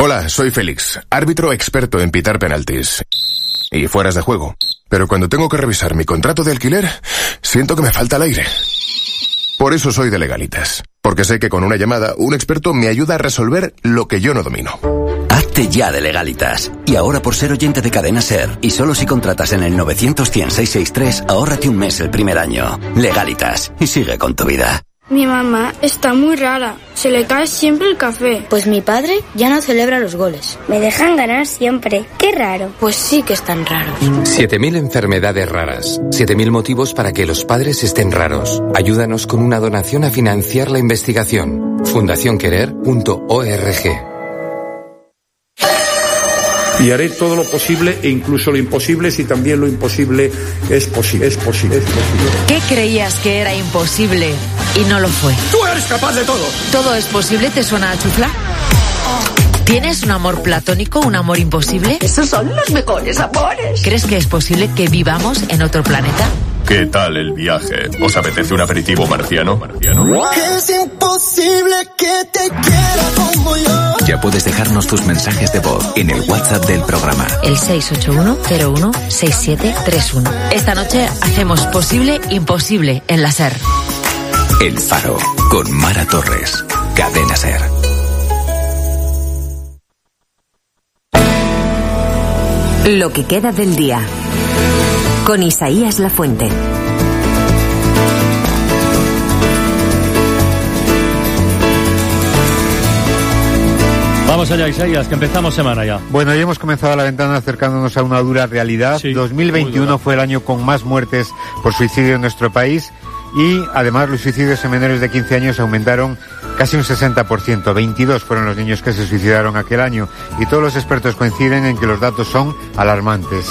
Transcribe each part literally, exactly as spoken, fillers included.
Hola, soy Félix, árbitro experto en pitar penaltis y fueras de juego. Pero cuando tengo que revisar mi contrato de alquiler, siento que me falta el aire. Por eso soy de Legalitas, porque sé que con una llamada, un experto me ayuda a resolver lo que yo no domino. Hazte ya de Legalitas. Y ahora, por ser oyente de Cadena SER, y solo si contratas en el novecientos cien seiscientos sesenta y tres, ahórrate un mes el primer año. Legalitas. Y sigue con tu vida. Mi mamá está muy rara. Se le cae siempre el café. Pues mi padre ya no celebra los goles. Me dejan ganar siempre. Qué raro. Pues sí que están raros. siete mil enfermedades raras. siete mil motivos para que los padres estén raros. Ayúdanos con una donación a financiar la investigación. fundación querer punto org. Y haré todo lo posible e incluso lo imposible si también lo imposible es posible. Es posible, es posible. ¿Qué creías que era imposible y no lo fue? ¡Tú eres capaz de todo! ¿Todo es posible? ¿Te suena a chufla? ¿Tienes un amor platónico, un amor imposible? Esos son los mejores amores. ¿Crees que es posible que vivamos en otro planeta? ¿Qué tal el viaje? ¿Os apetece un aperitivo marciano? ¿Marciano? Es imposible que te quiera como yo. Ya puedes dejarnos tus mensajes de voz en el WhatsApp del programa. El seis ocho uno cero uno seis siete tres uno. Esta noche hacemos posible imposible en la SER. El Faro, con Mara Torres. Cadena SER. Lo que queda del día. Con Isaías Lafuente. Vamos allá, Isaías, que empezamos semana ya. Bueno, ya hemos comenzado la ventana acercándonos a una dura realidad. Sí, dos mil veintiuno fue el año con más muertes por suicidio en nuestro país y además los suicidios en menores de quince años aumentaron casi un sesenta por ciento. veintidós fueron los niños que se suicidaron aquel año y todos los expertos coinciden en que los datos son alarmantes.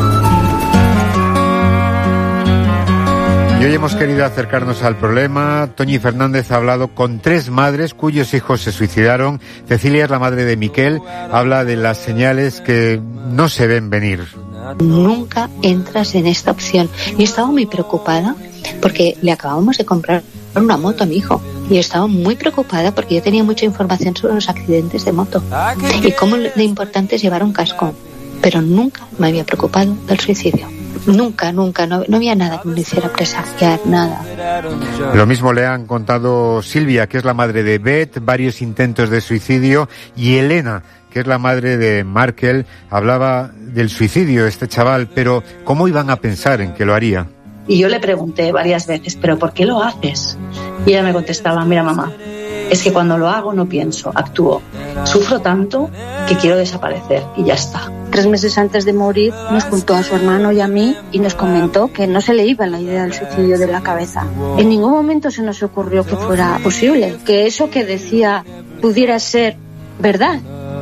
Y hoy hemos querido acercarnos al problema. Toñi Fernández ha hablado con tres madres cuyos hijos se suicidaron. Cecilia es la madre de Miquel. Habla de las señales que no se ven venir. Nunca entras en esta opción. Yo estaba muy preocupada porque le acabamos de comprar una moto a mi hijo. Y estaba muy preocupada porque yo tenía mucha información sobre los accidentes de moto y cómo de importante es llevar un casco. Pero nunca me había preocupado del suicidio. Nunca, nunca, no, no había nada que me hiciera presagiar, nada. Lo mismo le han contado Silvia, que es la madre de Beth, varios intentos de suicidio, y Elena, que es la madre de Markel, hablaba del suicidio, este chaval, pero ¿cómo iban a pensar en que lo haría? Y yo le pregunté varias veces, ¿pero por qué lo haces? Y ella me contestaba, mira mamá, es que cuando lo hago no pienso, actúo. Sufro tanto que quiero desaparecer y ya está. Tres meses antes de morir nos juntó a su hermano y a mí y nos comentó que no se le iba la idea del suicidio de la cabeza. En ningún momento se nos ocurrió que fuera posible, que eso que decía pudiera ser verdad.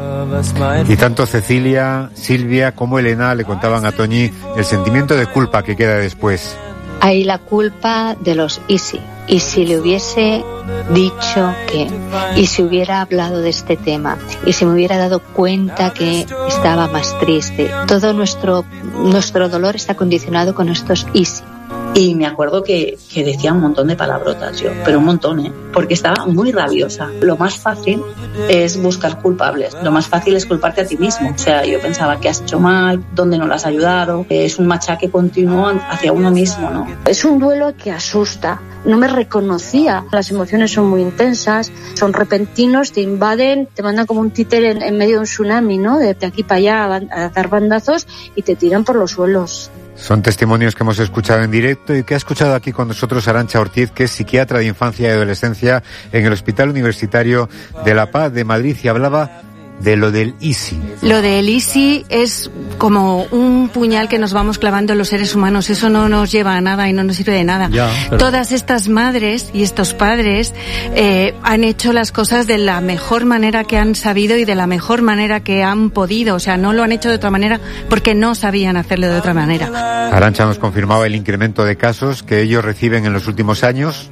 Y tanto Cecilia, Silvia como Elena le contaban a Toñi el sentimiento de culpa que queda después. Hay la culpa de los easy. Y si le hubiese dicho que, y si hubiera hablado de este tema, y si me hubiera dado cuenta que estaba más triste, todo nuestro, nuestro dolor está condicionado con estos easy. Y me acuerdo que, que decía un montón de palabrotas yo, pero un montón, ¿eh? Porque estaba muy rabiosa. Lo más fácil es buscar culpables. Lo más fácil es culparte a ti mismo. O sea, yo pensaba que has hecho mal, dónde no lo has ayudado. Es un machaque continuo hacia uno mismo, ¿no? Es un duelo que asusta. No me reconocía. Las emociones son muy intensas, son repentinos, te invaden, te mandan como un títere en, en medio de un tsunami, ¿no? De, de aquí para allá a, a dar bandazos y te tiran por los suelos. Son testimonios que hemos escuchado en directo y que ha escuchado aquí con nosotros Arantxa Ortiz, que es psiquiatra de infancia y adolescencia en el Hospital Universitario de La Paz de Madrid, y hablaba de lo del easy. Lo del easy es como un puñal que nos vamos clavando los seres humanos. Eso no nos lleva a nada y no nos sirve de nada. Ya, pero... Todas estas madres y estos padres eh, han hecho las cosas de la mejor manera que han sabido y de la mejor manera que han podido. O sea, no lo han hecho de otra manera porque no sabían hacerlo de otra manera. Arantxa nos confirmaba el incremento de casos que ellos reciben en los últimos años.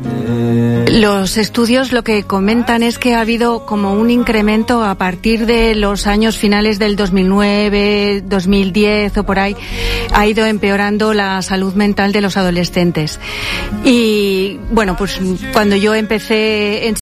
Los estudios lo que comentan es que ha habido como un incremento a partir de los años finales del dos mil nueve, dos mil diez o por ahí. Ha ido empeorando la salud mental de los adolescentes. Y bueno, pues cuando yo empecé en